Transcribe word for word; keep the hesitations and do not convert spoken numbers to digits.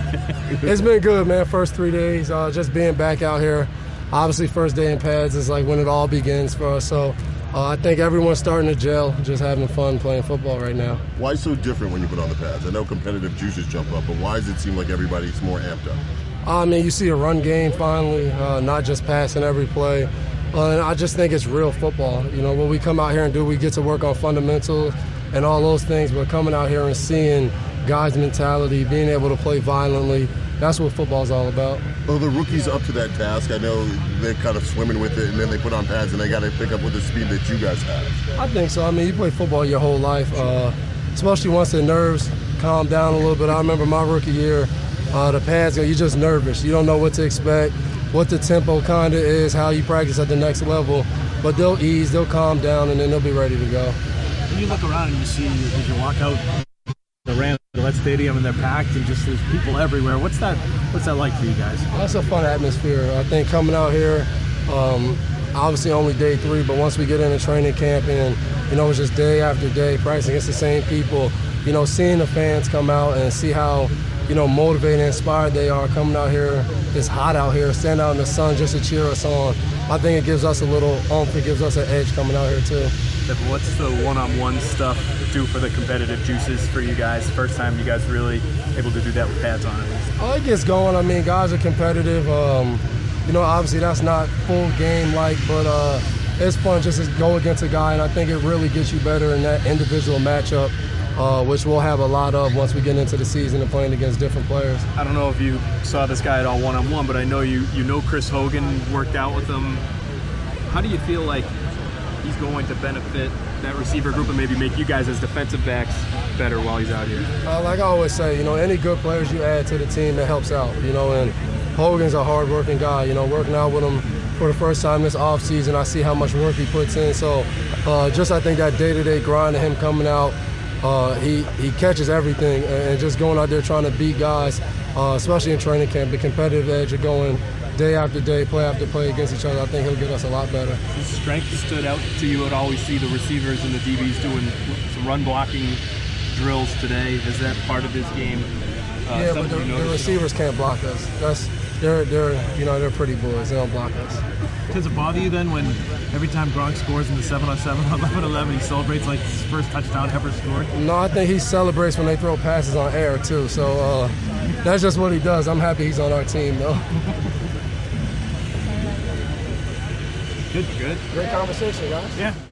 It's been good, man. First three days, uh, just being back out here. Obviously, first day in pads is like when it all begins for us. So uh, I think everyone's starting to gel, just having fun playing football right now. Why so different when you put on the pads? I know competitive juices jump up, but why does it seem like everybody's more amped up? I mean, you see a run game finally, uh, not just passing every play. Uh, and I just think it's real football. You know, what we come out here and do, we get to work on fundamentals and all those things, but coming out here and seeing guys' mentality, being able to play violently, that's what football's all about. Well, the rookies up to that task, I know they're kind of swimming with it, and then they put on pads, and they got to pick up with the speed that you guys have. I think so. I mean, you play football your whole life, uh, especially once the nerves calm down a little bit. I remember my rookie year, uh, the pads, you're just nervous. You don't know what to expect, what the tempo kind of is, how you practice at the next level, but they'll ease, they'll calm down, and then they'll be ready to go. When you look around and you see, as you walk out the Rams Gillette Stadium and they're packed and just there's people everywhere, what's that what's that like for you guys? That's a fun atmosphere. I think coming out here, um, obviously only day three, but once we get into training camp and, you know, it's just day after day practicing against the same people, you know, seeing the fans come out and see how, you know, motivated and inspired they are coming out here. It's hot out here, stand out in the sun just to cheer us on. I think it gives us a little oomph, it gives us an edge coming out here too. What's the one-on-one stuff do for the competitive juices for you guys? First time you guys really able to do that with pads on at least. Oh, it gets going. I mean, guys are competitive. Um, you know, obviously that's not full game-like, but uh, it's fun just to go against a guy, and I think it really gets you better in that individual matchup, uh, which we'll have a lot of once we get into the season and playing against different players. I don't know if you saw this guy at all one-on-one, but I know you, you know Chris Hogan, worked out with him. How do you feel like he's going to benefit that receiver group and maybe make you guys as defensive backs better while he's out here? Uh, like I always say, you know, any good players you add to the team, that helps out, you know, and Hogan's a hard-working guy, you know, working out with him for the first time this offseason, I see how much work he puts in, so uh, just I think that day-to-day grind of him coming out, uh, he, he catches everything, and just going out there trying to beat guys, uh, especially in training camp, the competitive edge of going day after day, play after play against each other, I think he'll get us a lot better. His strength stood out to you at all? We see the receivers and the D Bs doing some run blocking drills today. Is that part of his game? Uh, yeah, but the, the receivers can't block us. That's they're they're you know they're pretty boys. They don't block us. Does it bother you then when every time Gronk scores in the seven on seven or eleven on eleven, he celebrates like his first touchdown ever scored? No, I think he celebrates when they throw passes on air too. So uh, that's just what he does. I'm happy he's on our team though. Good, good. Great conversation, guys. Yeah.